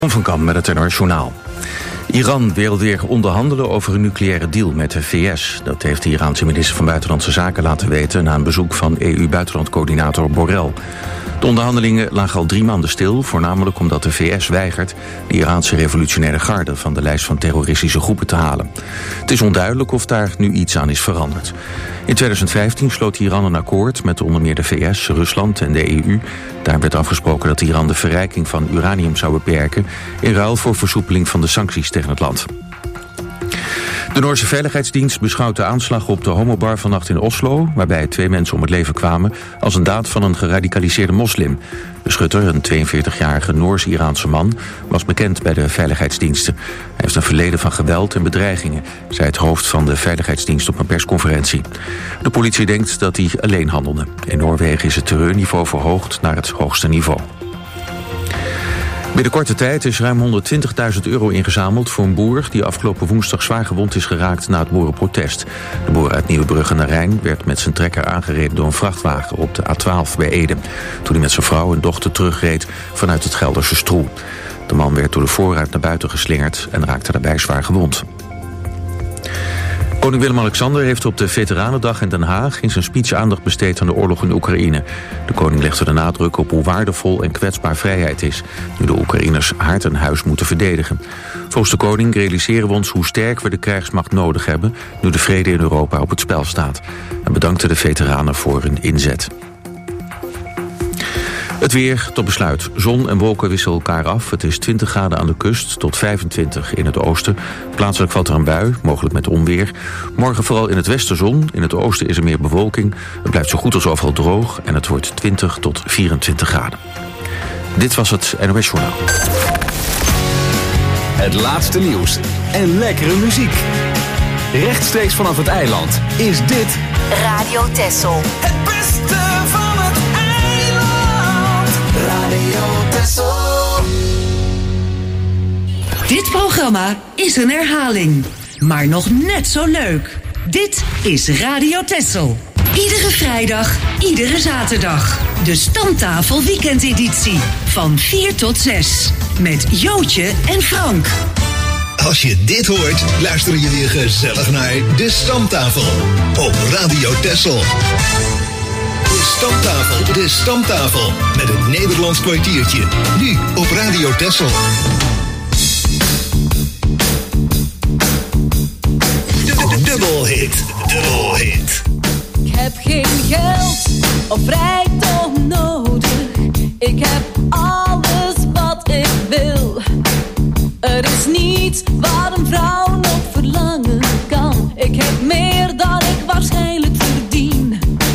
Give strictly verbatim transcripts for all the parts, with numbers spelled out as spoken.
Van Kamp met het N O S-journaal. Iran wil weer onderhandelen over een nucleaire deal met de V S. Dat heeft de Iraanse minister van Buitenlandse Zaken laten weten na een bezoek van E U-buitenlandcoördinator Borrell. De onderhandelingen lagen al drie maanden stil, voornamelijk omdat de V S weigert de Iraanse revolutionaire garde van de lijst van terroristische groepen te halen. Het is onduidelijk of daar nu iets aan is veranderd. In tweeduizend vijftien sloot Iran een akkoord met onder meer de V S, Rusland en de E U. Daar werd afgesproken dat Iran de verrijking van uranium zou beperken in ruil voor versoepeling van de sancties tegen het land. De Noorse Veiligheidsdienst beschouwt de aanslag op de homobar vannacht in Oslo, waarbij twee mensen om het leven kwamen, als een daad van een geradicaliseerde moslim. De schutter, een tweeënveertigjarige Noors-Iraanse man, was bekend bij de veiligheidsdiensten. Hij heeft een verleden van geweld en bedreigingen, zei het hoofd van de veiligheidsdienst op een persconferentie. De politie denkt dat hij alleen handelde. In Noorwegen is het terreurniveau verhoogd naar het hoogste niveau. Binnen korte tijd is ruim honderdtwintigduizend euro ingezameld voor een boer die afgelopen woensdag zwaar gewond is geraakt na het boerenprotest. De boer uit Nieuwebrugge aan Rijn werd met zijn trekker aangereden door een vrachtwagen op de A twaalf bij Ede, toen hij met zijn vrouw en dochter terugreed vanuit het Gelderse Stroe. De man werd door de voorruit naar buiten geslingerd en raakte daarbij zwaar gewond. Koning Willem-Alexander heeft op de Veteranendag in Den Haag in zijn speech aandacht besteed aan de oorlog in Oekraïne. De koning legde de nadruk op hoe waardevol en kwetsbaar vrijheid is, nu de Oekraïners hart en huis moeten verdedigen. Volgens de koning realiseren we ons hoe sterk we de krijgsmacht nodig hebben, nu de vrede in Europa op het spel staat. En bedankte de veteranen voor hun inzet. Het weer tot besluit. Zon en wolken wisselen elkaar af. Het is twintig graden aan de kust tot vijfentwintig in het oosten. Plaatselijk valt er een bui, mogelijk met onweer. Morgen vooral in het westen zon. In het oosten is er meer bewolking. Het blijft zo goed als overal droog en het wordt twintig tot vierentwintig graden. Dit was het N O S-journaal. Het laatste nieuws en lekkere muziek. Rechtstreeks vanaf het eiland is dit Radio Texel. Het beste van het eiland. Radio Texel. Dit programma is een herhaling, maar nog net zo leuk. Dit is Radio Texel. Iedere vrijdag, iedere zaterdag. De Stamtafel weekendeditie van vier tot zes. Met Jootje en Frank. Als je dit hoort, luister je weer gezellig naar De Stamtafel op Radio Texel. De Stamtafel, De Stamtafel met een Nederlands kwartiertje. Nu op Radio Texel. Dubbelhit, dubbelhit. Ik heb geen geld of rijkdom nodig. Ik heb alles wat ik wil. Er is niets waar een vrouw nog verlangen kan. Ik heb meer dan ik waarschijnlijk verdien.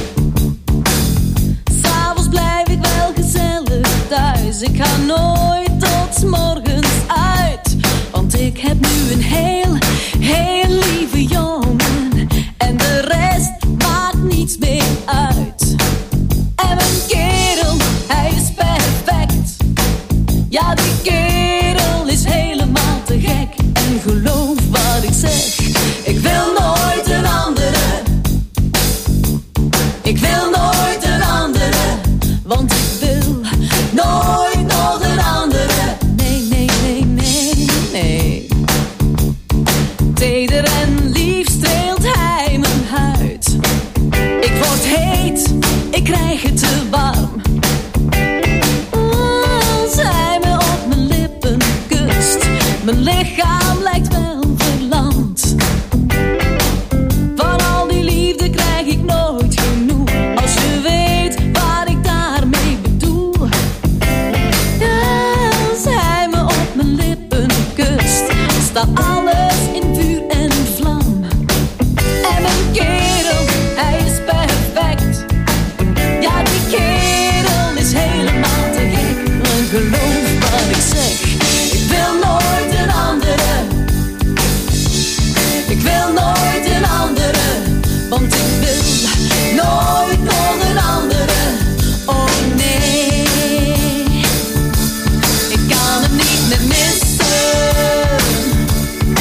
S'avonds blijf ik wel gezellig thuis. Ik ga nooit tot 's morgens uit. Want ik heb nu een heel, heel lieve jongen. En de rest maakt niets meer uit. En mijn kerel, hij is perfect. Ja, die kerel is helemaal te gek. En geloof wat ik zeg, ik wil nooit een andere. Ik wil nooit een andere. Want ik wil nooit nog een andere. Nee, nee, nee, nee, nee. Teder en lief streelt hij mijn huid. Ik word heet, ik krijg het te warm. Als hij me op mijn lippen kust, mijn lichaam lijkt wel verlamd. Van al die liefde krijg ik nooit genoeg. Als je weet wat ik daarmee bedoel. Als hij me op mijn lippen kust, staat alles in vuur en vlam. En mijn kerel, hij is perfect. Ja, die kerel is helemaal te gek. Maar geloof wat ik zeg, ik wil nooit een andere. Ik wil nooit een andere. Want ik wil nooit nog een andere. Oh nee, ik kan hem niet meer missen.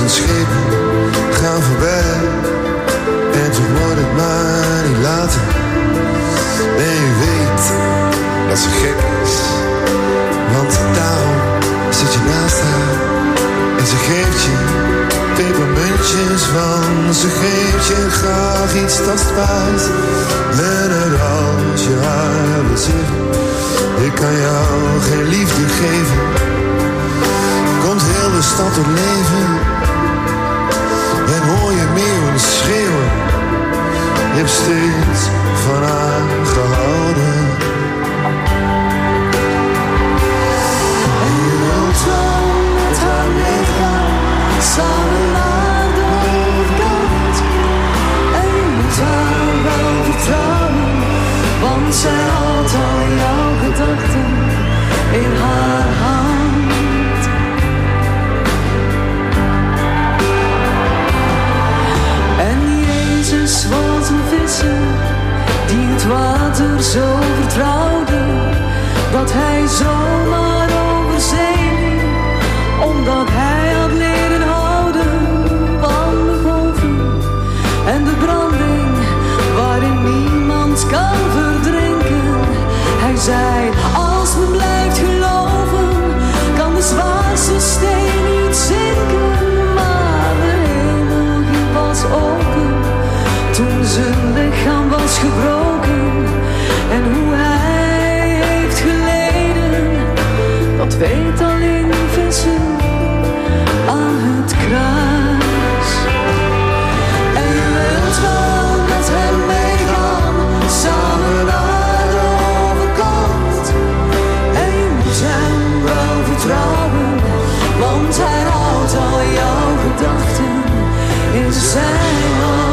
duizend schepen gaan voorbij. En toen wordt het maar niet later. En je weet dat ze gek is, want daarom zit je naast haar. En ze geeft je pepermuntjes, want ze geeft je graag iets tastbaars. En het als je haar wil zeggen, ik kan jou geen liefde geven, komt heel de stad tot leven. En hoor je meeuwen schreeuwen, je hebt steeds van haar gehouden. En je wilt wel met haar meegaan, samen naar de overkant. En je moet haar wel vertrouwen, want zij houdt al jouw gedachten in haar hand. En Jezus was een visser die het water zo vertrouwde, dat hij zomaar over zee liep, omdat hij had leren houden van de golven en de branding waarin niemand kan verdrinken. Hij zei, als men blijft geloven, kan de zwaarste steen niet zinken. Maar de hemel ging pas open toen zijn lichaam was gebroken. En hoe hij heeft geleden, dat weet alleen een visser aan het kruis. En je wilt wel met hem meegaan, samen naar de overkant. En je moet hem wel vertrouwen, want hij houdt al jouw gedachten in zijn hand.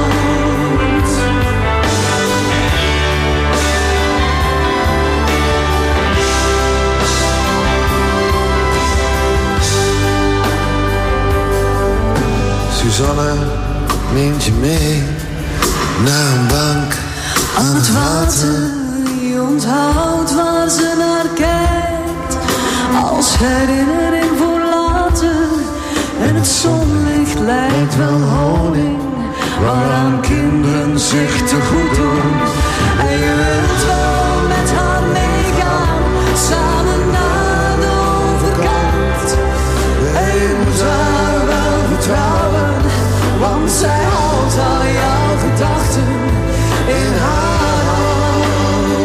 Susanne neemt je mee naar een bank aan het water. Je onthoudt waar ze naar kijkt, als herinnering voor later. En het zonlicht lijkt wel honing, waaraan kinderen zich te goed doen. En je wilt wel met haar meegaan, samen naar de overkant. En je moet haar wel vertrouwen, want zij houdt al jouw gedachten in haar hand.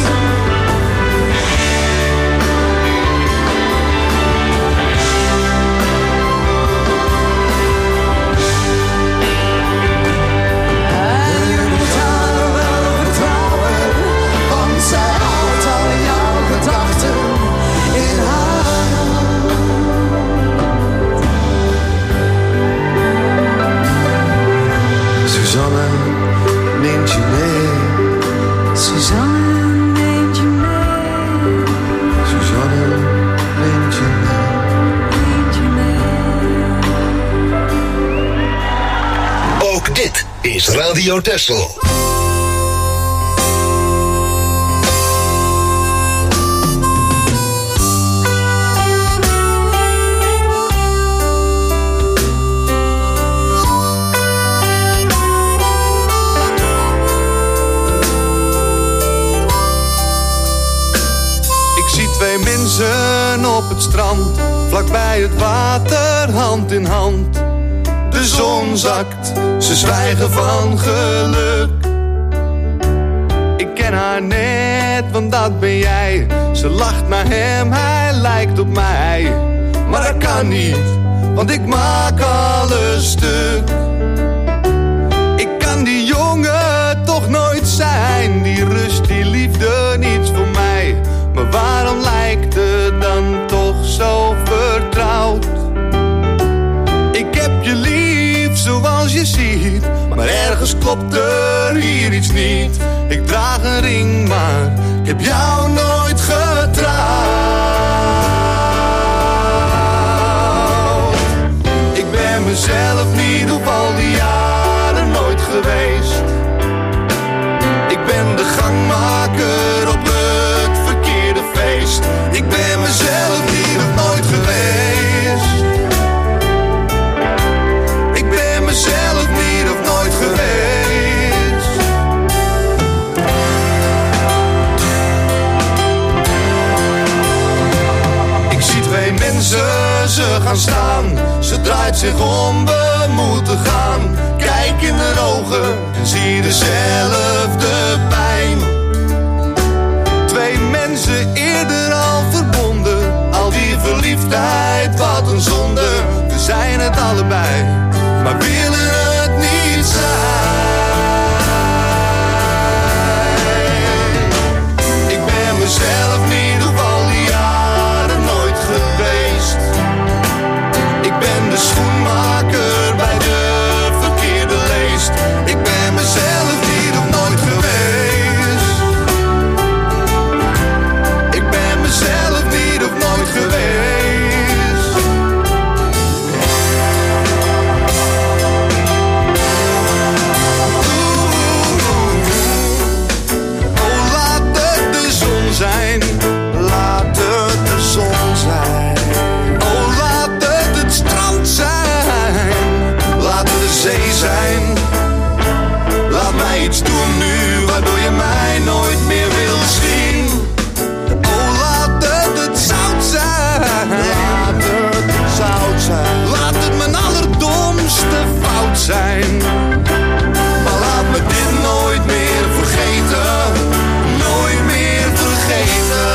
En je moet haar wel vertrouwen, want zij houdt al jouw gedachten in haar hand. Susanne neemt je mee. Susanne neemt je mee. Susanne neemt je mee. Neemt je mee. Ook dit is Radio Texel. Op het strand, vlakbij het water, hand in hand. De zon zakt, ze zwijgen van geluk. Ik ken haar net, want dat ben jij. Ze lacht naar hem, hij lijkt op mij. Maar dat kan niet, want ik maak alles stuk. Ik kan die jongen toch nooit zijn. Die rust, die liefde, niets voor mij. Maar waarom lijkt het dan toch zo vertrouwd? Ik heb je lief zoals je ziet, maar ergens klopt er hier iets niet. Ik draag een ring, maar ik heb jou nooit getrouwd. Ik ben mezelf niet op al die jaren nooit geweest. Ik ben de gangmaker op het verkeerde feest. Ik ben mezelf niet of nooit geweest. En ze, ze gaan staan. Ze draait zich om, we moeten gaan. Kijk in de ogen en zie dezelfde pijn. Twee mensen eerder al verbonden. Al die verliefdheid, wat een zonde. We zijn het allebei, maar willen het niet zijn. Ik ben mezelf niet op al die jaren nooit geweest. Ik ben de schoenmaker bij de verkeerde leest. Ik ben mezelf niet op nooit geweest. Ik ben mezelf niet op nooit geweest. Zijn. Laat het de zon zijn. Oh, laat het het strand zijn. Laat het de zee zijn. Laat mij iets doen nu waardoor je mij nooit meer wil zien. Oh, laat het het zout zijn. Laat het het zout zijn. Laat het mijn allerdomste fout zijn. Maar laat me dit nooit meer vergeten. Nooit meer vergeten.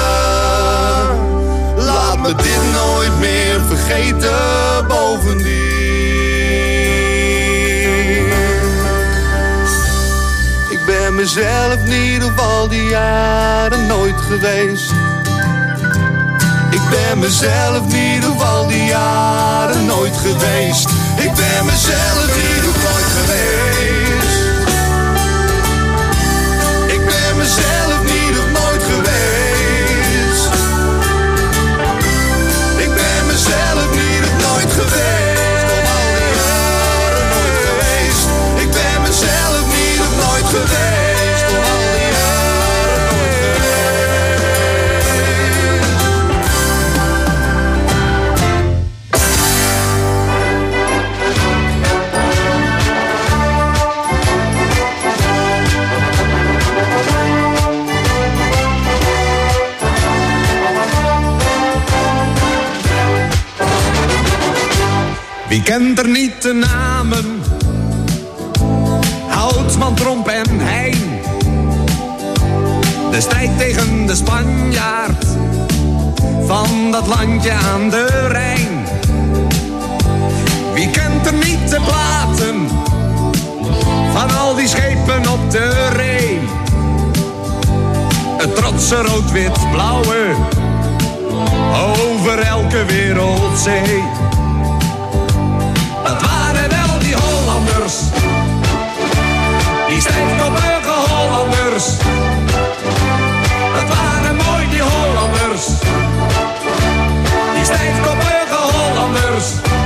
Laat me dit nooit meer vergeten. Bovendien. Ik ben mezelf niet op al die jaren nooit geweest. Ik ben mezelf niet op al die jaren nooit geweest. Ik ben mezelf niet op nooit geweest. Ik ben mezelf niet op nooit geweest. Ik ben mezelf niet op nooit geweest. Op al die jaren nooit geweest. Ik ben mezelf niet op nooit geweest. Op al die jaren nooit geweest. Wie kent er niet de namen? Houtsman, Tromp en Heijn. De strijd tegen de Spanjaard van dat landje aan de Rijn. Wie kent er niet de platen van al die schepen op de Ree? Het trotse rood-wit-blauwe over elke wereldzee. Dat waren wel die Hollanders, die stijfkoppige Hollanders. Dat waren mooi die Hollanders, die stijfkoppige Hollanders.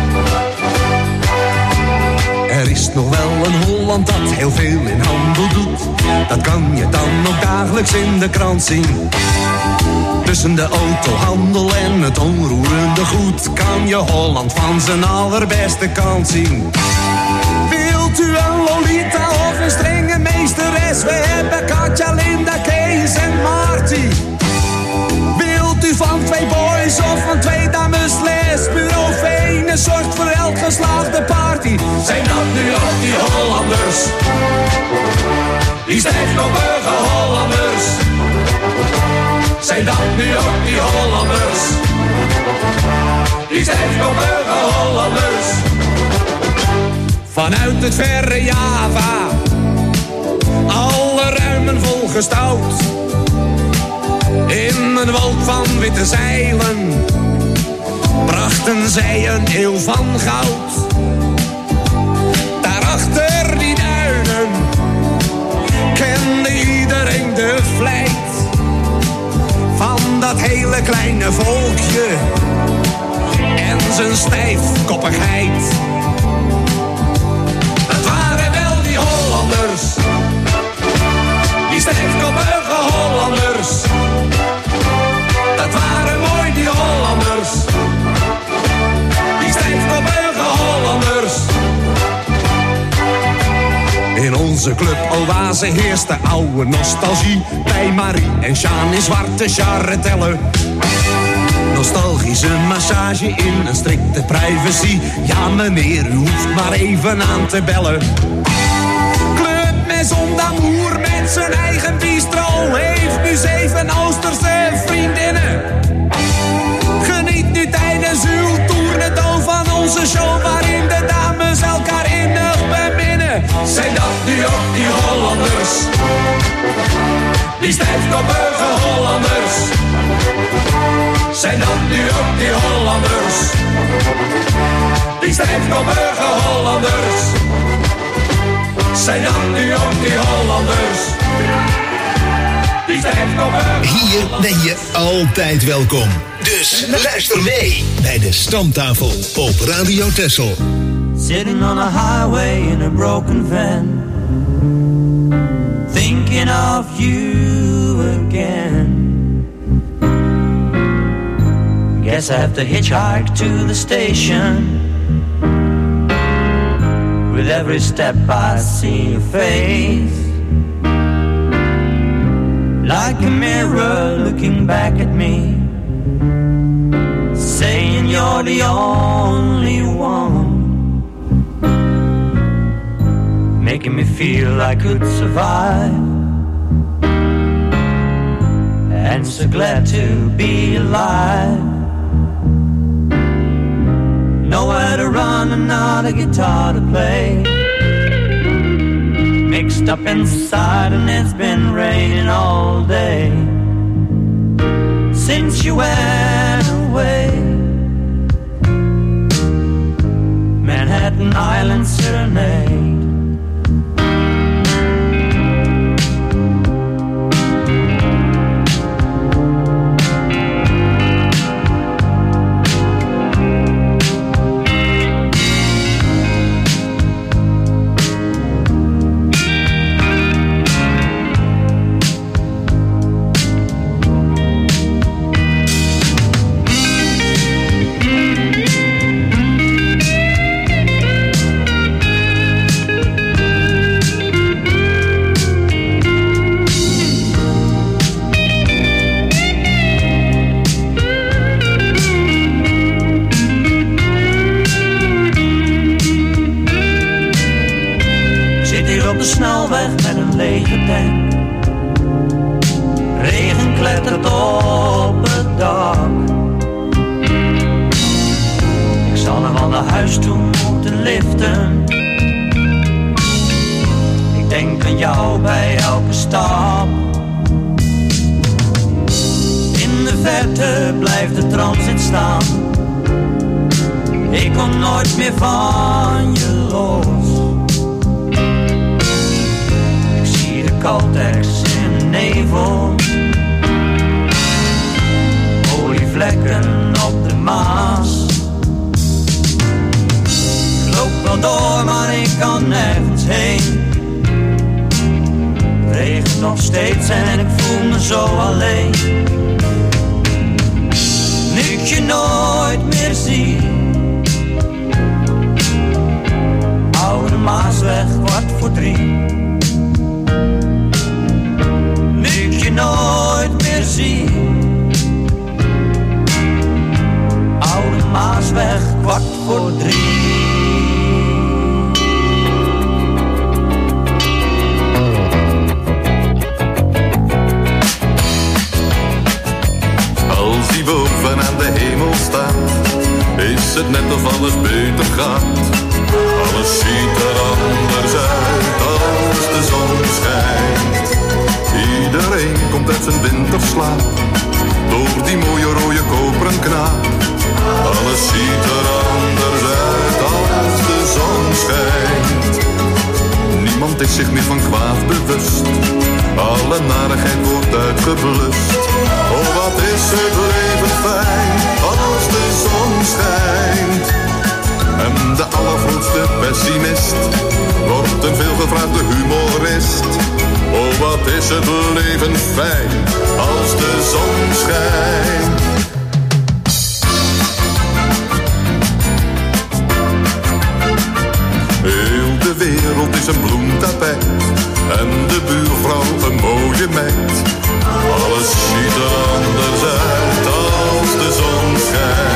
Er is nog wel een Holland dat heel veel in handel doet. Dat kan je dan ook dagelijks in de krant zien. Tussen de autohandel en het onroerende goed kan je Holland van zijn allerbeste kant zien. Wilt u een Lolita of een strenge meesteres? We hebben Katja, Linda, Kees en Marty. Wilt u van twee boys of van twee dames les? Bureau Venus zorgt voor elk geslaagde party. Zijn dat nu ook die Hollanders? Die stijfkoppige Hollanders. Zijn dat nu ook die Hollanders? Die stijfkoppige Hollanders. Vanuit het verre Java, alle ruimen volgestouwd. In een wolk van witte zeilen brachten zij een eeuw van goud. Daarachter die duinen kende iedereen de vlijt van dat hele kleine volkje en zijn stijfkoppigheid. Het waren wel die Hollanders, die stijfkoppige Hollanders. Dat waren mooi die Hollanders, die stijfkoppige Hollanders. In onze club Oase heerst de oude nostalgie. Bij Marie en Sjaan in zwarte charretellen. Nostalgie Deze massage in een strikte privacy. Ja meneer, u hoeft maar even aan te bellen. Club Maison d'Amour met zijn eigen bistro heeft nu zeven Oosterse vriendinnen. Geniet nu tijdens uw tournedoen van onze show waarin de dames elkaar innig beminnen. Zijn dat nu ook die Hollanders? Die stijfkoppige Hollanders. Zijn dat nu ook die Hollanders? Die stijfkoppige Hollanders. Zijn dat nu ook die Hollanders? Die stijfkoppige. Hier ben je altijd welkom. Dus luister mee bij de Stamtafel op Radio Texel. Sitting on a highway in a broken van, thinking of you again. Guess I have to hitchhike to the station. With every step I see your face, like a mirror looking back at me, saying you're the only one, making me feel I could survive, and so glad to be alive. Nowhere to run and not a guitar to play, mixed up inside and it's been raining all day since you went away. Manhattan Island Serenade. Snelweg met een lege tank. Regen klettert op het dak. Ik zal nog wel naar huis toe moeten liften. Ik denk aan jou bij elke stap. In de verte blijft de transit staan. Ik kom nooit meer van je los. Caltex in de nevel, olievlekken op de Maas. Ik loop wel door, maar ik kan nergens heen. Het regent nog steeds en ik voel me zo alleen. Nu ik je nooit meer zie, Oude Maasweg, kwart voor drie. Je nooit meer zie, Oude Maasweg, kwart voor drie. Als die boven aan de hemel staat, is het net of alles beter gaat. Alles ziet er anders uit als de zon schijnt. Iedereen komt uit zijn winterslaap, door die mooie rode koperen knaap. Alles ziet er anders uit als de zon schijnt. Niemand is zich meer van kwaad bewust, alle narigheid wordt uitgeblust. Oh, wat is het leven fijn als de zon schijnt. En de allergrootste pessimist wordt een veelgevraagde humorist. Oh, wat is het leven fijn als de zon schijnt. Heel de wereld is een bloemtapijt en de buurvrouw een mooie meid. Alles ziet er anders uit als de zon schijnt.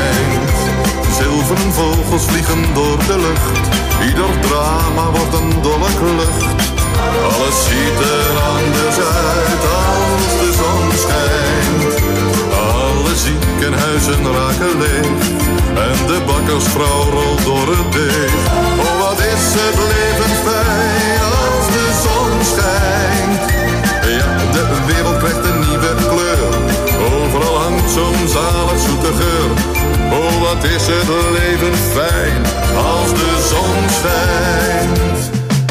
geleefd en de bakkersvrouw rolt door het deeg. Oh, wat is het leven fijn als de zon schijnt. Ja, de wereld krijgt een nieuwe kleur. Overal hangt zo'n zalig zoete geur. Oh, wat is het leven fijn als de zon schijnt.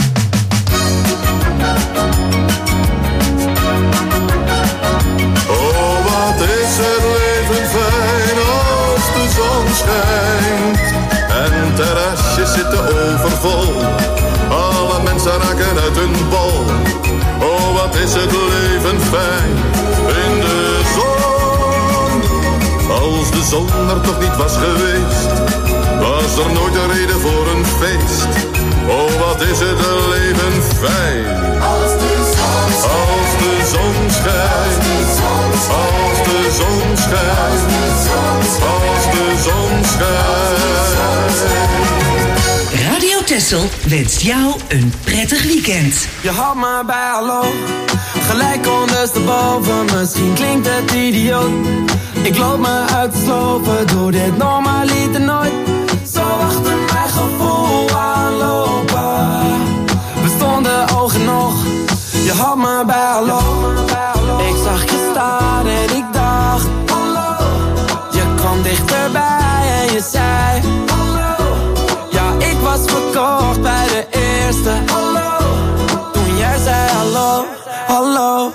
Oh, wat is het leven fijn als de zon schijnt. En terrasjes zitten overvol. Alle mensen raken uit hun bol. Oh, wat is het leven fijn in de zon. Als de zon er toch niet was geweest, was er nooit een reden voor een feest. Oh, wat is het leven fijn als de zon schijnt. Als de zon schijnt. Als de zon schijnt. Als de zon schijnt. Radio Texel wenst jou een prettig weekend. Je had me bij hallo, gelijk ondersteboven. Misschien klinkt het idioot. Ik loop me uit te slopen, doe dit normaliter nooit. Zo achter mijn gevoel aanlopen. We stonden oog in oog, je had me bij hallo. Ik zag je staan en ik dacht hallo. Je kwam dichterbij en je zei hallo. Ja, ik was verkocht bij de eerste hallo. Toen jij zei hallo, hallo.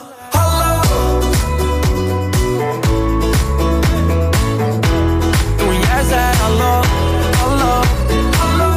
Hallo, hallo, hallo.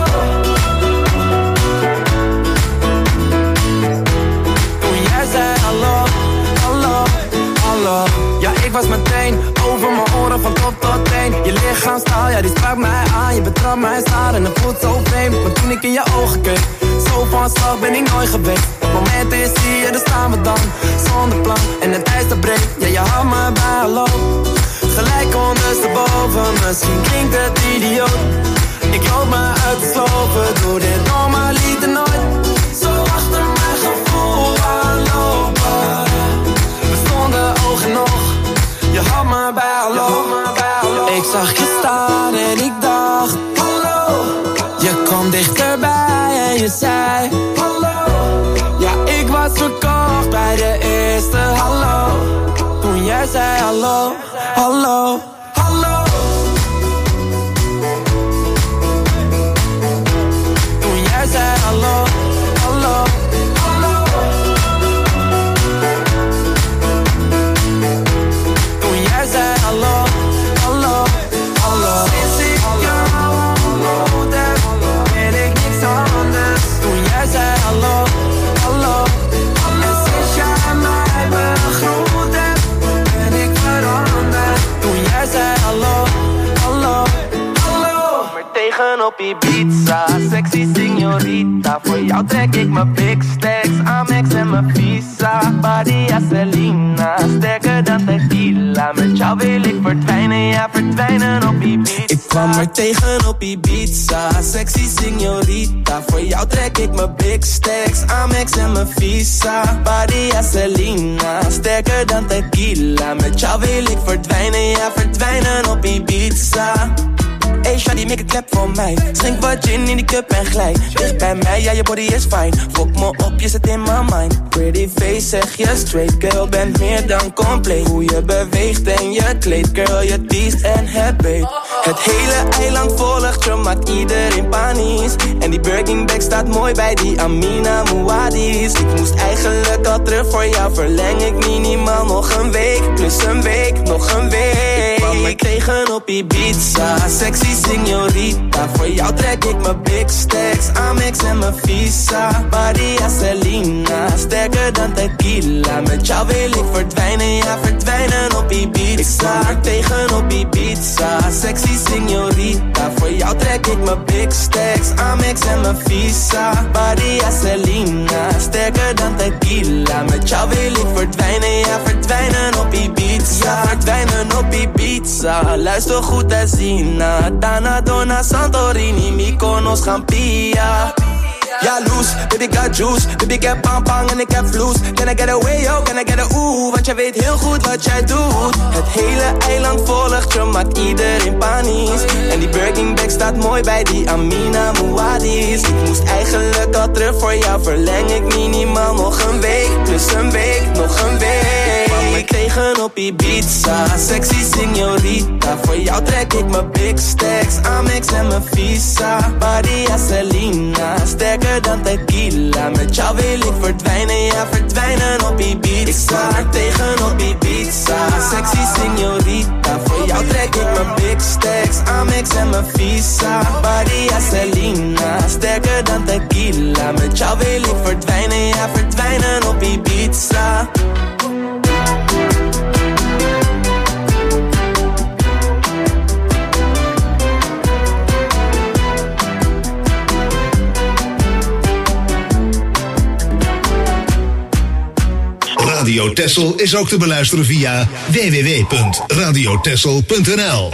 Toen jij zei hallo, hallo, hallo. Ja, ik was meteen over mijn oren van top tot teen. Je lichaamstaal, ja die sprak mij aan. Je betrapt mij staan en het voelt zo vreemd. Maar toen ik in je ogen keek, zo van slag ben ik nooit geweest. Op momenten is hier, daar staan we dan. Zonder plan en het ijs te breekt. Ja, je had me bij hallo. Gelijk ondersteboven, misschien klinkt het idioot. Ik loop me uit te slopen, doe dit normaliter nooit. Zo achter mijn gevoel aanlopen. We stonden oog in oog, je had me bij hallo. Ik zag je staan en ik dacht hallo. Je kwam dichterbij en je zei hallo. Ja, ik was verkocht bij de eerste hallo. Toen jij zei hallo, hallo, hallo. Toen jij zei hallo, hallo, hallo. Toen jij zei hallo, hallo, hallo. Sinds ik jou ontmoet heb, weet ik niks anders. Toen jij zei hallo, hallo, hallo. En sinds jij mij begroet hebt, ben ik veranderd. Toen jij zei hallo, hallo, hallo. Maar tegen op Ibiza, sexy signorita. Voor jou trek ik mijn big stacks, Amex en mijn visa. Badia Selena, sterker dan tequila. Met jou wil ik verdwijnen, ja verdwijnen op Ibiza. Ik kwam er tegen op Ibiza, sexy signorita. Voor jou trek ik mijn big stacks, Amex en mijn visa. Badia Selena, sterker dan tequila. Met jou wil ik verdwijnen, ja verdwijnen op Ibiza. Hey shawty, make a clap voor mij. Schenk wat gin in die cup en glij. Dicht bij mij, ja je body is fine. Fok me op, je zit in my mind. Pretty face, zeg je straight. Girl, bent meer dan compleet. Hoe je beweegt en je kleed. Girl, je teest en het beet. Het hele eiland volgt je, maakt iedereen panisch. En die Birkin bag staat mooi bij die Amina Muad'Dis. Ik moest eigenlijk al terug voor jou. Verleng ik minimaal nog een week. Plus een week, nog een week. Ik kwam er tegen op Ibiza, sexy signorita. Voor jou trek ik mijn big stacks, Amex en mijn visa. Badia Selena, sterker dan tequila. Met jou wil ik verdwijnen, ja verdwijnen op Ibiza. Ik sta er tegen op Ibiza, sexy signorita. Voor jou trek ik mijn big stacks, Amex en mijn visa. Badia Selena, sterker dan tequila. Met jou wil ik verdwijnen, ja verdwijnen op Ibiza. Ja, verdwijnen op Ibiza. Luister goed en zien na Dana, Dona, Santorini, Mykonos, Gampia. jaloers. Baby got juice, baby ik heb pang pang en ik heb vloes. Can I get away, yo, can I get a ooh? Want jij weet heel goed wat jij doet. Het hele eiland volgt je, maakt iedereen panisch. En die Birkin bag staat mooi bij die Amina Muad'Dis. Ik moest eigenlijk al terug voor jou, verleng ik minimaal nog een week. Plus een week, nog een week. Kwam me tegen op Ibiza, sexy signorita. Voor jou trek ik mijn big stacks, Amex en mijn visa. Maria Selena, sterker dan tequila. Met jou wil ik verdwijnen, ja verdwijnen op Ibiza. Ik sta er tegen op Ibiza, sexy signorita. Voor jou trek ik mijn big stacks, Amex en mijn visa. Maria Selena, sterker dan tequila. Met jou wil ik verdwijnen, ja verdwijnen op Ibiza. Radio Texel is ook te beluisteren via w w w punt radio texel punt n l.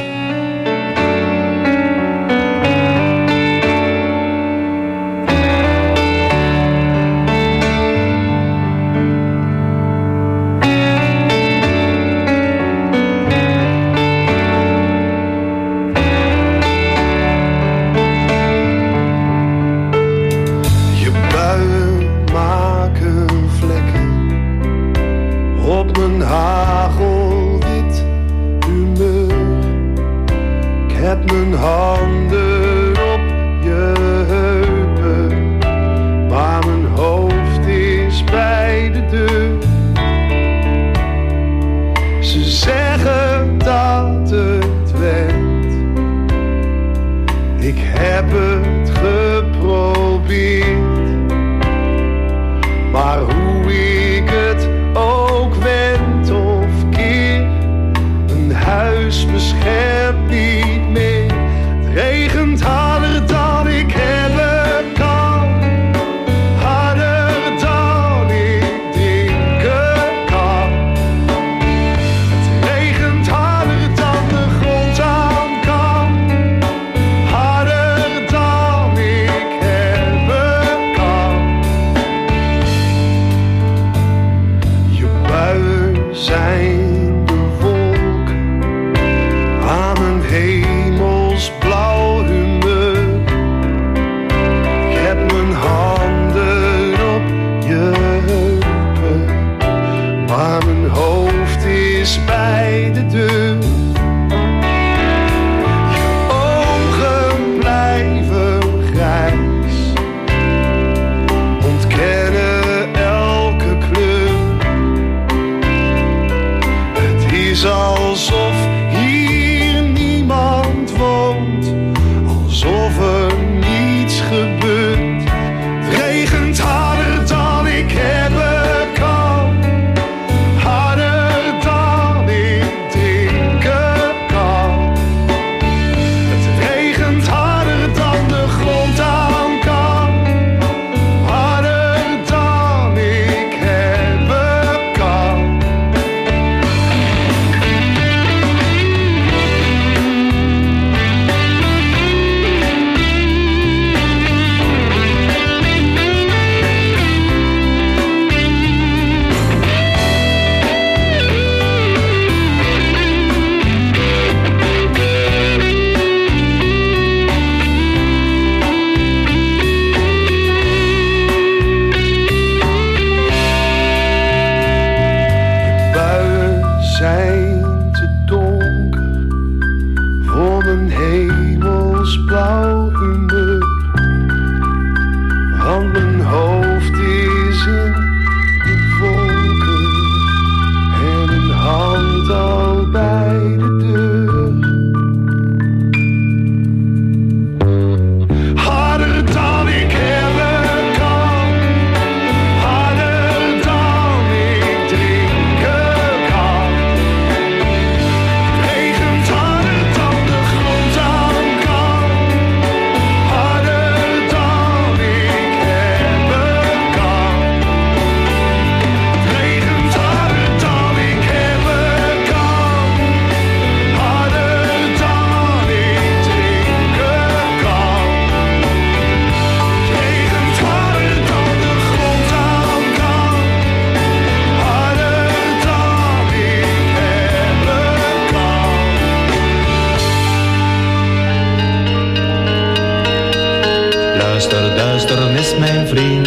Luister, duisternis, mijn vriend.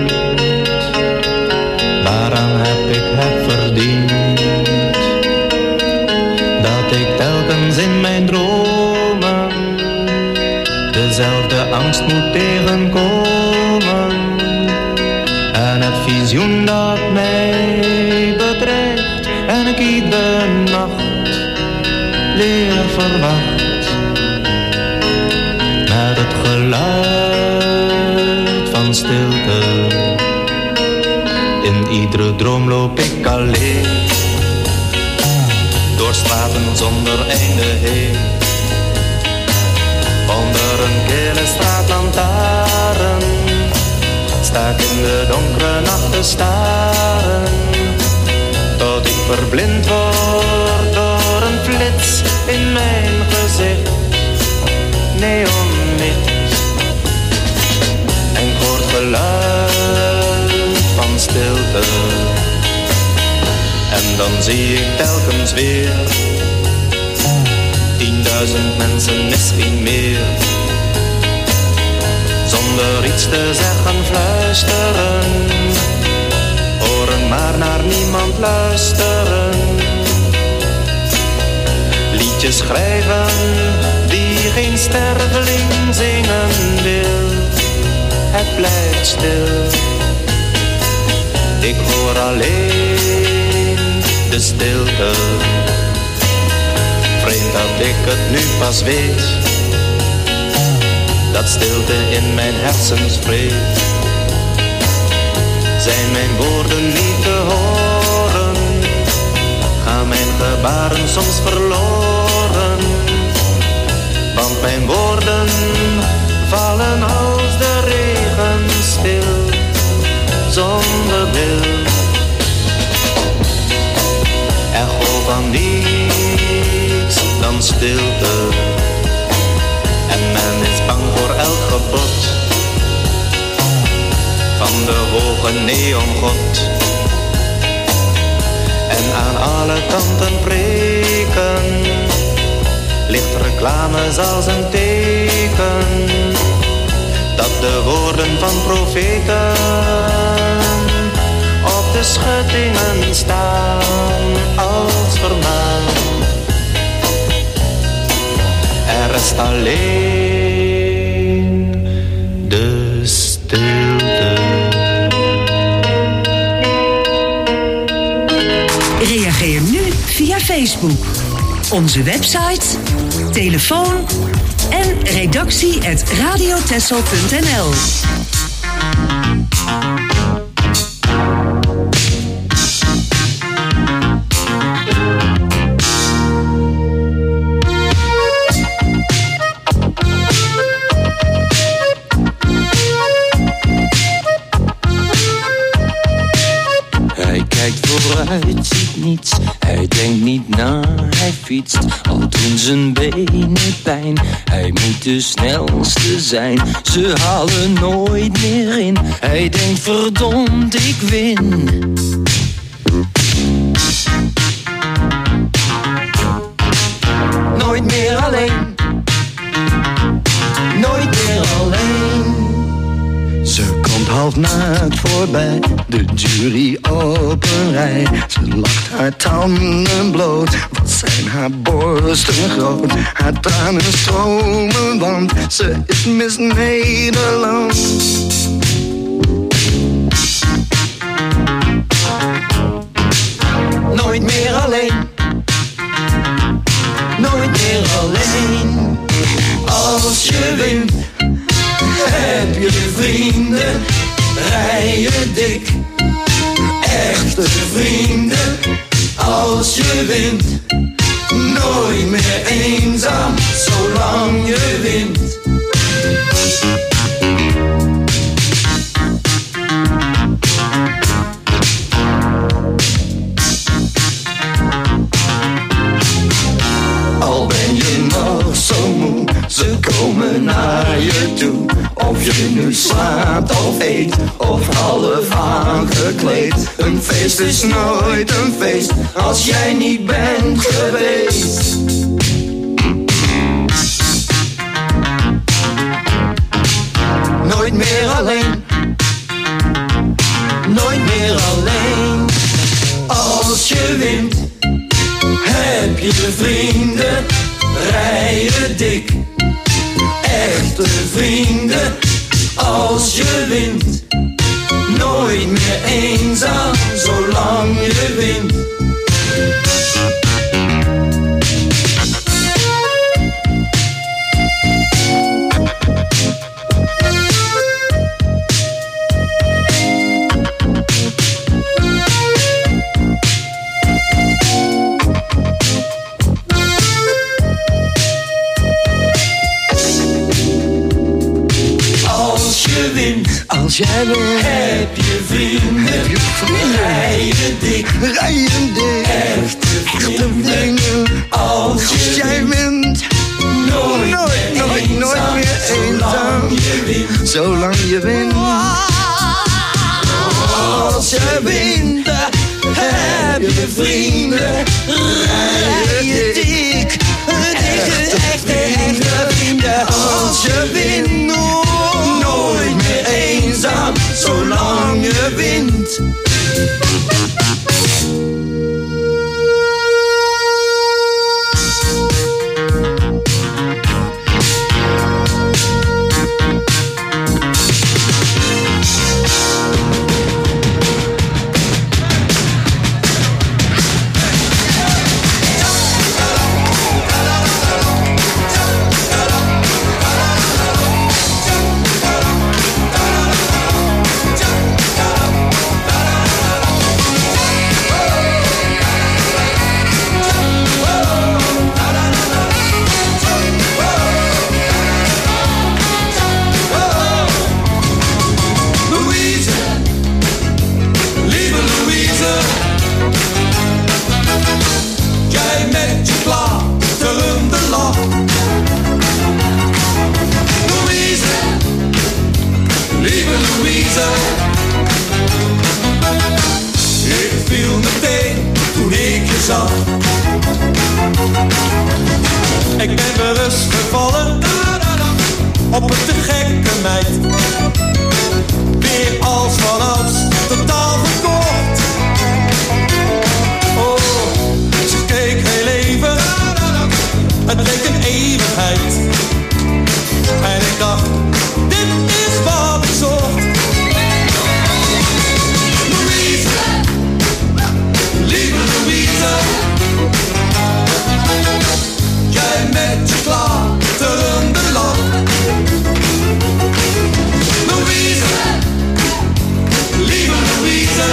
Waaraan heb ik het verdiend? Dat ik telkens in mijn dromen dezelfde angst moet tegenkomen. En het visioen dat mij bedreigt en ik iedere nacht leer verwacht. Met het geluid van stilte. In iedere droom loop ik alleen. Door straten zonder einde heen. Onder een kille straatlantaarn sta ik in de donkere nacht te staren. Tot ik verblind word door een flits in mijn gezicht. Neonlicht. En ik hoor het geluid van stilte. En dan zie ik telkens weer tienduizend mensen, misschien meer. Zonder iets te zeggen fluisteren. Horen maar naar niemand luisteren. Liedjes schrijven die geen sterveling zingen wil. Het blijft stil. Ik hoor alleen de stilte. Vreemd dat ik het nu pas weet. Dat stilte in mijn hersens vreet. Zijn mijn woorden niet te horen? Gaan mijn gebaren soms verloren? Want mijn woorden vallen als de regen stil, zonder wil. Echo van niets dan stilte. En men is bang voor elk gebod van de hoge neongod. En aan alle kanten preken ligt reclame als een teken dat de woorden van profeten op de schuttingen staan als vermaan. Er rest alleen de stilte. Reageer nu via Facebook, onze website, telefoon en redactie at radiotessel punt n l. Ziet niets, hij denkt niet na, hij fietst, al doen zijn benen pijn. Hij moet de snelste zijn, ze halen nooit meer in. Hij denkt verdomd, ik win. Nooit meer alleen, nooit meer alleen. Ze komt half naakt voorbij, de jury op een rij. Ze lacht haar tanden bloot, wat zijn haar borsten groot. Haar tranen stromen, want ze is Miss Nederland. Nooit meer alleen, nooit meer alleen. Als je wint, heb je vrienden, rij je dik. Echte vrienden, als je wint. Nooit meer eenzaam, zolang je wint. Al ben je nog zo moe, ze komen naar je toe. Of je nu slaapt of eet, of half aangekleed. Een feest is nooit een feest, als jij niet bent geweest. Nooit echte vrienden. Als je wint, nooit meer eenzaam, zolang je wint. Als jij wint, heb je vrienden, heb je vrienden. Rijden dik, rijden dik. Echte vrienden, Echte vrienden. Als, Als je jij wint, wint, nooit, nooit, meer nooit, eenzaam, nooit meer eenzaam. Zolang je wint, zolang je wint. Als je wint, heb je vrienden, rijden dik. Echte, echte, echte vrienden. Als je wint, nooit meer eenzaam, zolang je wint. Ik ben bewust gevallen op een te gekke meid. Weer als vanouds, totaal verkocht. Oh, ze keek heel even, het leek een eeuwigheid. En ik dacht, dit is wat ik zocht. Louise, lieve Louise, jij met je klaterende lach. Louise, lieve Louise,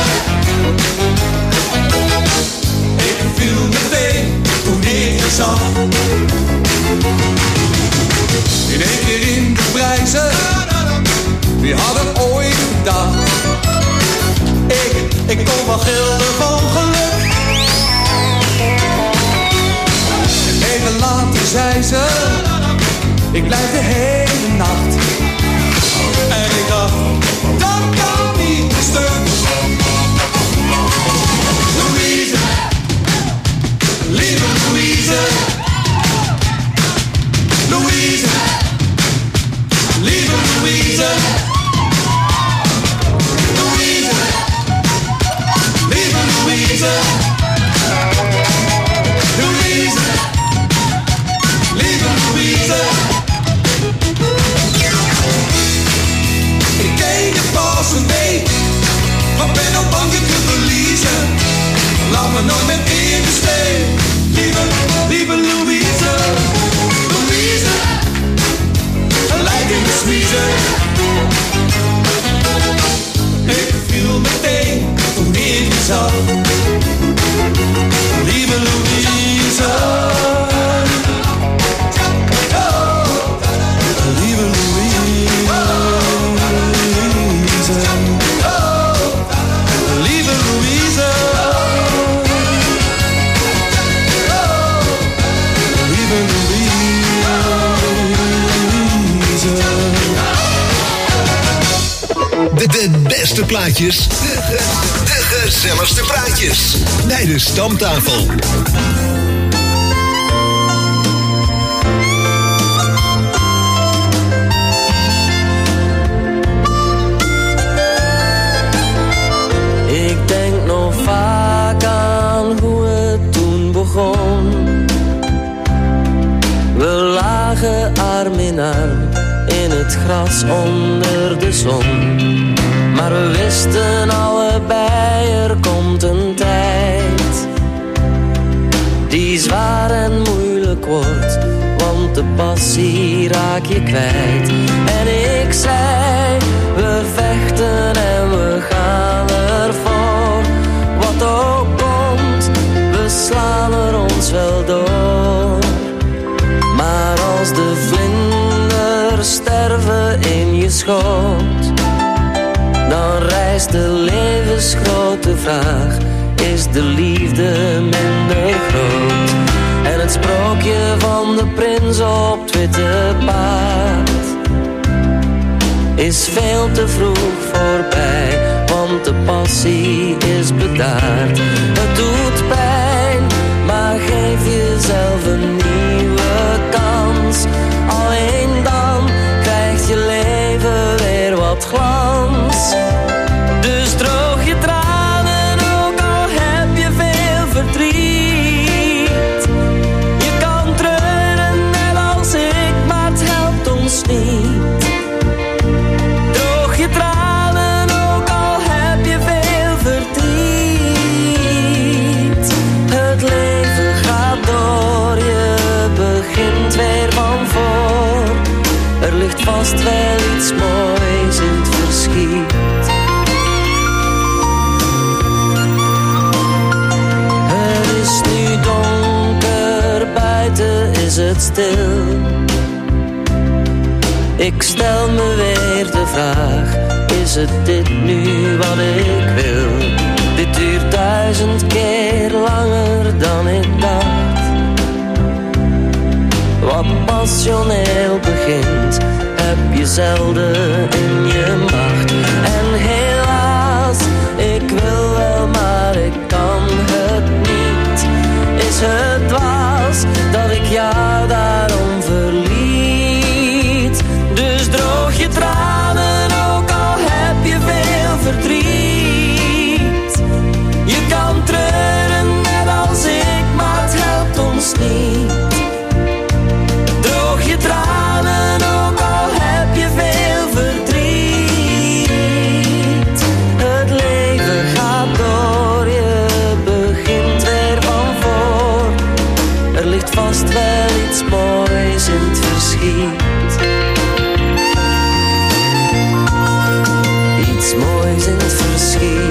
ik viel meteen toen ik je zag. In één keer in de prijzen, wie had het ooit gedacht? Ik, ik kon wel gillen van geluk. Even later zei ze, ik blijf de hele nacht. En ik dacht, dat kan niet een stuk. Louise, lieve Louise, Louise, lieve Louise, Louise, lieve Louise, Louise, lieve Louise. Ik ken je pas een week, maar ben al bang je te verliezen. Laat me nooit meer in de steek, lieve, lieve Louise, Louise, gelijk in de smiezen. Ik viel meteen toen ik je zag, lieve Louise. Lieve Louise, lieve Louise, lieve Louise. De, de beste plaatjes, de, de, de gezelligste praatjes bij de Stamtafel. Ik denk nog vaak aan hoe het toen begon. We lagen aan arm in arm in het gras onder de zon. Maar we wisten allebei, er komt een tijd die zwaar en moeilijk wordt, want de passie raak je kwijt. En ik zei, we vechten en we gaan ervoor. Wat ook komt, we slaan er ons wel door. Maar als de vlinders sterven in je schoot, dan rijst de levensgrote vraag, is de liefde minder groot? En het sprookje van de prins op het witte paard is veel te vroeg voorbij, want de passie is bedaard. Het doet pijn, maar geef jezelf een nieuwe kans. Alleen dan krijgt je leven weer wat glans. Dus droog je tranen, ook al heb je veel verdriet. Je kan treuren net als ik, maar het helpt ons niet. Droog je tranen, ook al heb je veel verdriet. Het leven gaat door, je begint weer van voor. Er ligt vast wel iets moois in het verschiet. Het is nu donker, buiten is het stil. Ik stel me weer de vraag, is het dit nu wat ik wil? Dit duurt duizend keer langer dan ik dacht. Wat passioneel begint, heb je zelden in je macht. En helaas, ik wil wel, maar ik kan het niet. Is het dwaas dat ik jou daarom verliet? Dus droog je tranen, ook al heb je veel verdriet. Je kan treuren net als ik, maar het helpt ons niet. Droog je tranen, ook al heb je veel verdriet. Het leven gaat door, je begint weer van voor. Er ligt vast wel iets moois in het verschiet. Iets moois in het verschiet.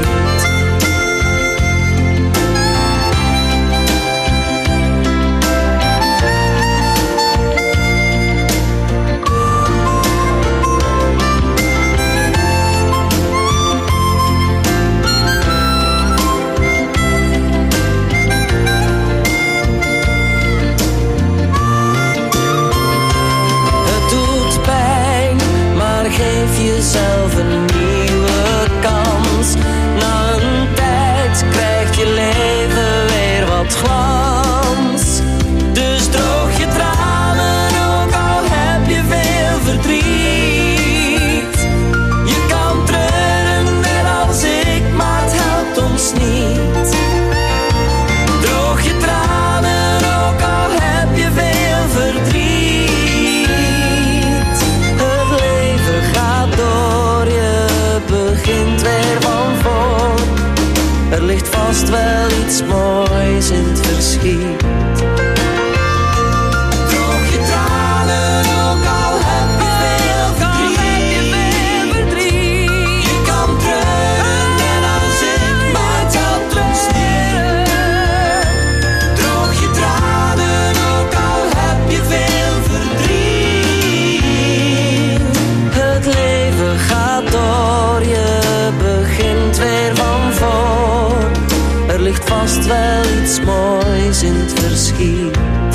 Jezelf een nieuwe kans. Na een tijd krijgt je leven weer wat glans. Dus droog je tranen, ook al heb je veel verdriet. Je kan treuren net als ik, maar het helpt ons niet. Droog je tranen, ook al heb je veel verdriet. Door, je begint weer van voor. Er ligt vast wel iets moois in het verschiet. Droog je tranen, ook al heb je veel verdriet. Je kan treuren net als ik, maar het helpt ons niet. Droog je tranen, ook al heb je veel verdriet. Het leven gaat door, je begint weer van voor. Er ligt vast wel iets moois in het verschiet.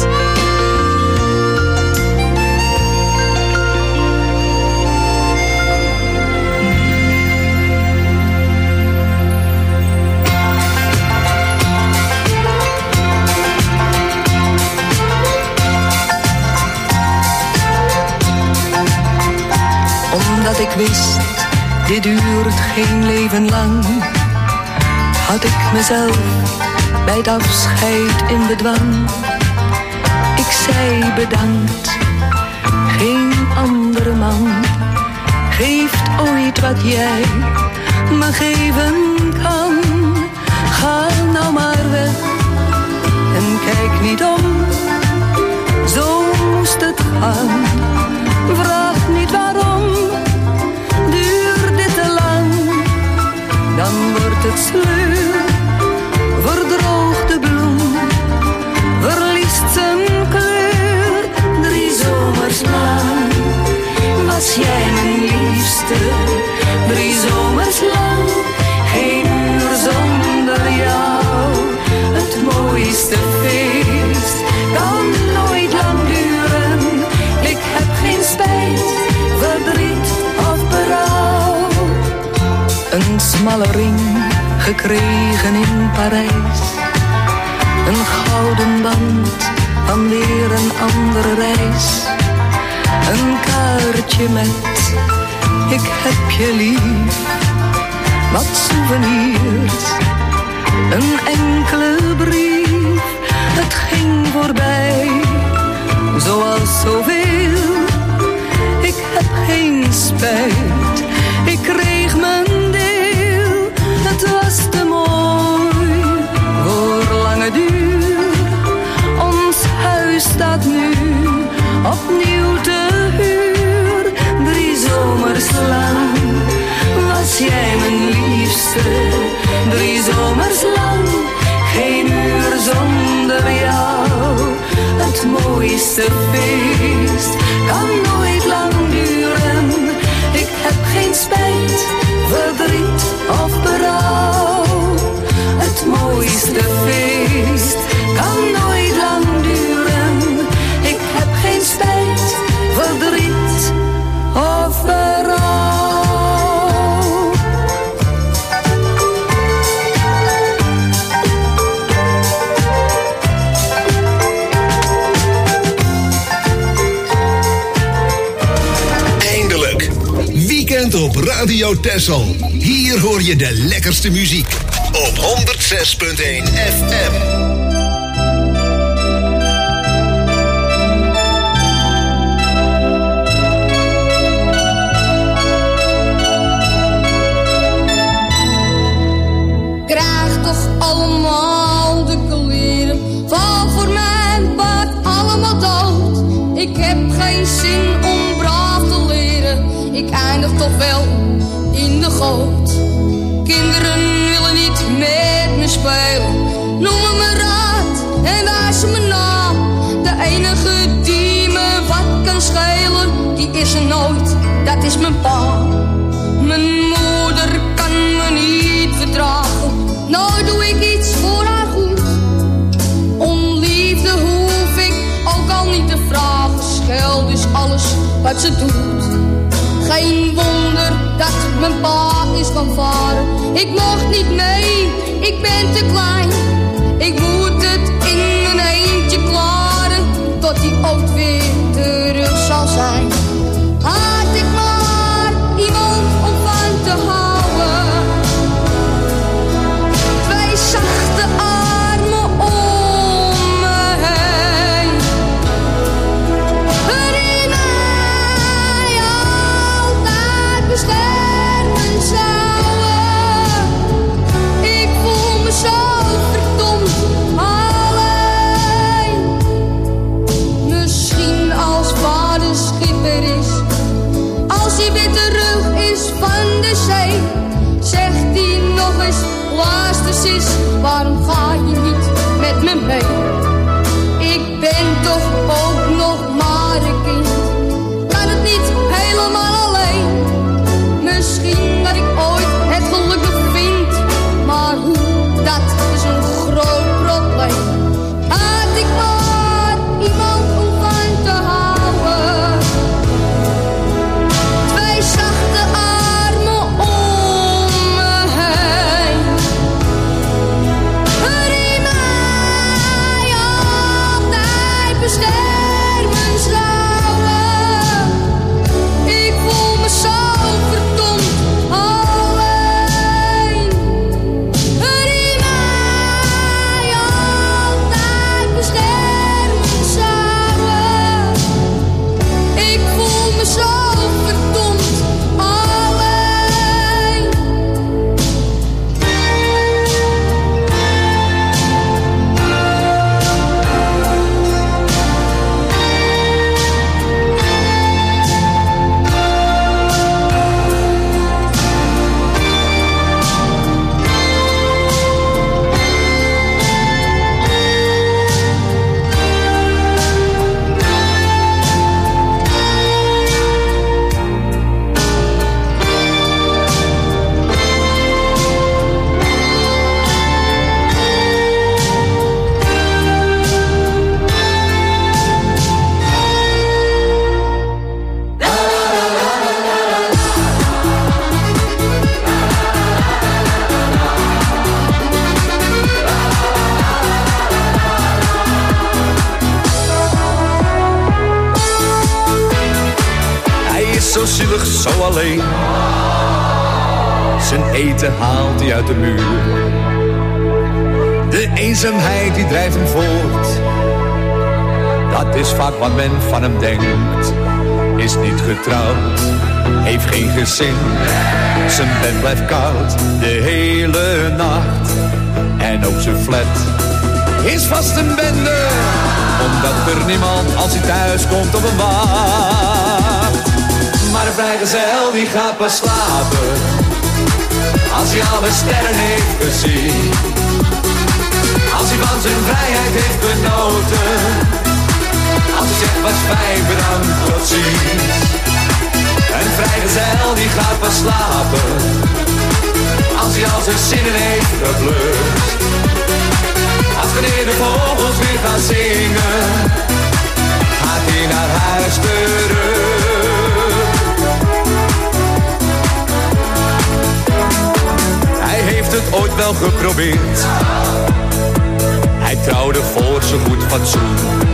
Omdat ik wist, dit duurt geen leven lang, had ik mezelf bij het afscheid in bedwang. Ik zei bedankt, geen niet wat jij me geven kan. Ga nou maar weg en kijk niet om. Zo moest het gaan. Vraag niet waarom. Duurt dit te lang, dan wordt het sleur. Verdroogt de bloem, verliest zijn kleur. Drie zomers lang was jij mijn liefste. Drie zomers lang, geen uur zonder jou. Het mooiste feest kan nooit lang duren. Ik heb geen spijt, verdriet of berouw. Een smalle ring gekregen in Parijs. Een gouden band van weer een andere reis. Een kaartje met ik heb je lief. Wat souvenirs, een enkele brief. Het ging voorbij, zoals zoveel. Ik heb geen spijt, ik kreeg mijn deel. Het was te mooi voor lange duur. Ons huis staat nu opnieuw te huur. Drie zomers lang was jij mijn liefste. Drie zomers lang, geen uur zonder jou. Het mooiste feest kan nooit lang duren. Ik heb geen spijt, verdriet of berouw. Het mooiste feest kan nooit lang duren. Ik heb geen spijt, verdriet of berouw. Eindelijk, weekend op Radio Texel. Hier hoor je de lekkerste muziek op honderd zes punt één F M. Krijg toch allemaal de kleren, val voor mijn paard allemaal dood. Ik heb geen zin om braaf te leren, ik eindig toch wel in de goot. Kinderen willen niet met me spelen, noemen me raad en wijzen me na. De enige die me wat kan schelen, die is er nooit, dat is mijn pa. Mijn moeder kan me niet verdragen, nou doe ik iets voor haar goed. Om liefde hoef ik ook al niet te vragen, schel dus alles wat ze doet. Geen wonder dat mijn pa is van varen. Ik mocht niet mee, ik ben te klein. Ik moet het in mijn eentje klaren, tot die ooit weer terug zal zijn. Had ik maar iemand om van te houden, twee zachte armen om me heen, die mij altijd beschermen zouden. Ik voel me zo verdomd alleen. Misschien als vader schipper is, als hij weer terug is van de zee, zegt hij nog eens, luister sis, waarom ga je niet met me mee? Ik ben toch ook nog maar een kind, kan het niet helemaal alleen. Misschien dat ik ooit het geluk nog vind, maar hoe, dat is een groot probleem. Had ik maar iemand om van te houden, twee zachte armen om me heen, die mij altijd beschermen zouden. Ik voel me zo verdomd alleen, die mij altijd beschermen zouden. Ik voel me zo verdomd alleen. is zo zielig, zo alleen. Zijn eten haalt hij uit de muur. De eenzaamheid die drijft hem voort. Dat is vaak wat men van hem denkt. Is niet getrouwd, heeft geen gezin. Zijn bed blijft koud de hele nacht. En ook zijn flat is vast een bende. Omdat er niemand als hij thuis komt op een wacht. Maar een vrijgezel die gaat pas slapen als hij alle sterren heeft gezien. Als hij van zijn vrijheid heeft genoten. Als hij zegt was fijn, bedankt, tot ziens. Een vrijgezel die gaat pas slapen als hij al zijn zinnen heeft geblust. Als wanneer de vogels weer gaan zingen, gaat hij naar huis terug. Hij heeft het ooit wel geprobeerd. Hij trouwde voor zijn goed fatsoen.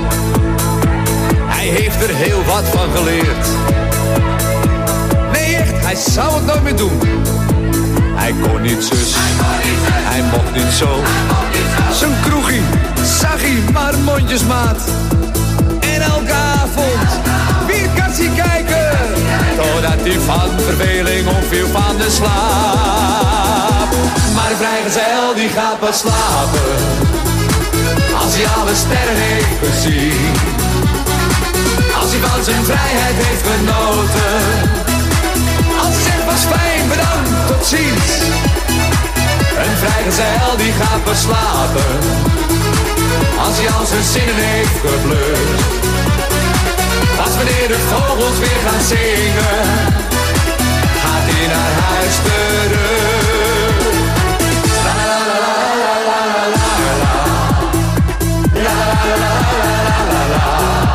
Hij heeft er heel wat van geleerd. Nee echt, hij zou het nooit meer doen. Hij kon niet zus, hij mocht niet zo. Zijn kroegie zag hij maar mondjesmaat. En elke avond weer katsie kijken, totdat hij van verveling omviel van de slaap. Maar een vrijgezel die gaat pas slapen als hij alle sterren heeft gezien. Als hij van zijn vrijheid heeft genoten. Als hij zegt was fijn, bedankt, tot ziens. Een vrijgezel die gaat pas slapen als hij al zijn zinnen heeft geblust. Als wanneer de vogels weer gaan zingen, gaat hij naar huis terug. La la la la la la la la. La la la la la la la.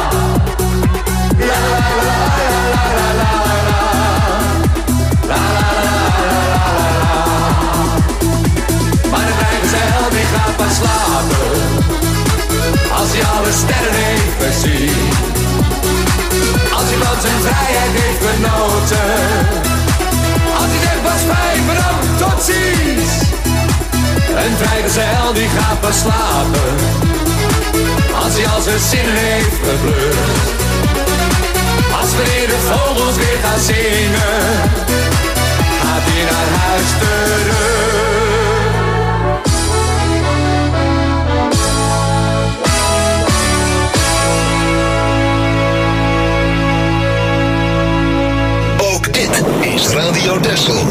La la la la la la la. La la la la la la. Maar de vrijgezel die gaat pas slapen als hij alle sterren heeft gezien. Als hij van zijn vrijheid heeft genoten. Als hij zegt was fijn, bedankt, tot ziens. Een vrijgezel die gaat pas slapen als hij al zijn zinnen heeft geblust. Als wanneer de vogels weer gaan zingen, gaat hij naar huis terug. Ook dit is Radio Texel.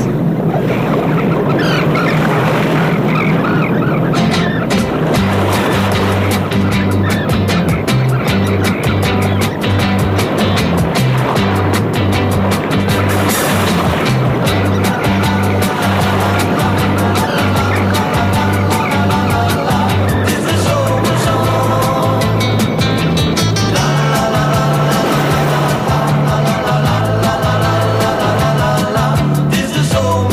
This is all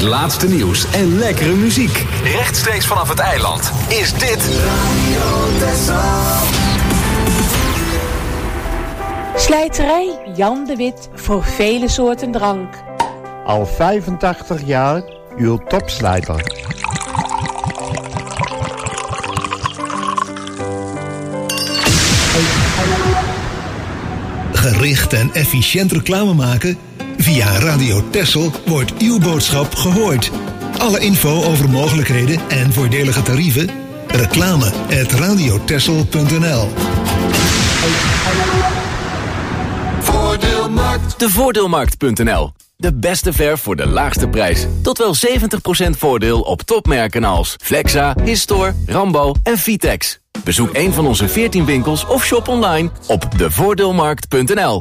laatste nieuws en lekkere muziek. Rechtstreeks vanaf het eiland is dit Radio Texel. Slijterij Jan de Wit voor vele soorten drank. Al vijfentachtig jaar uw topslijter. Gericht en efficiënt reclame maken? Via Radio Texel wordt uw boodschap gehoord. Alle info over mogelijkheden en voordelige tarieven? Reclame at radiotexel punt n l. Voordeelmarkt. De voordeelmarkt punt n l. De beste verf voor de laagste prijs. Tot wel zeventig procent voordeel op topmerken als Flexa, Histor, Rambo en Vitex. Bezoek een van onze veertien winkels of shop online op de voordeelmarkt punt n l.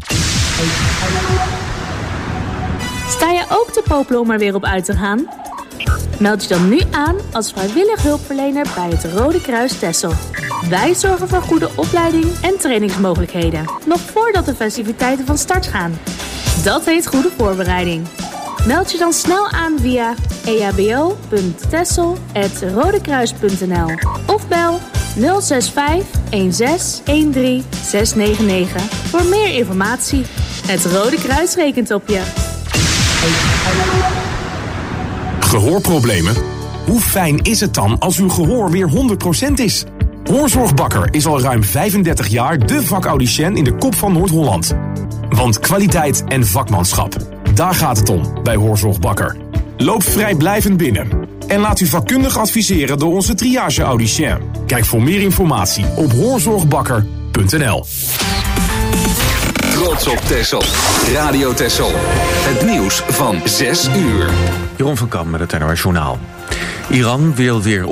Sta je ook te popelen om er weer op uit te gaan? Meld je dan nu aan als vrijwillig hulpverlener bij het Rode Kruis Texel. Wij zorgen voor goede opleiding en trainingsmogelijkheden, nog voordat de festiviteiten van start gaan. Dat heet goede voorbereiding. Meld je dan snel aan via e h b o punt texel apenstaartje rodekruis punt n l of bel nul zes vijf een zes een drie zes negen negen voor meer informatie. Het Rode Kruis rekent op je. Gehoorproblemen? Hoe fijn is het dan als uw gehoor weer honderd procent is? Hoorzorg is al ruim vijfendertig jaar de vakaudiënt in de kop van Noord-Holland. Want kwaliteit en vakmanschap, daar gaat het om bij Hoorzorg Bakker. Loop vrijblijvend binnen en laat u vakkundig adviseren door onze triage-audicien. Kijk voor meer informatie op hoorzorgbakker punt n l. Trots op Texel. Radio Texel. Het nieuws van zes uur. Jeroen van Kam met het N O S Journaal. Iran wil weer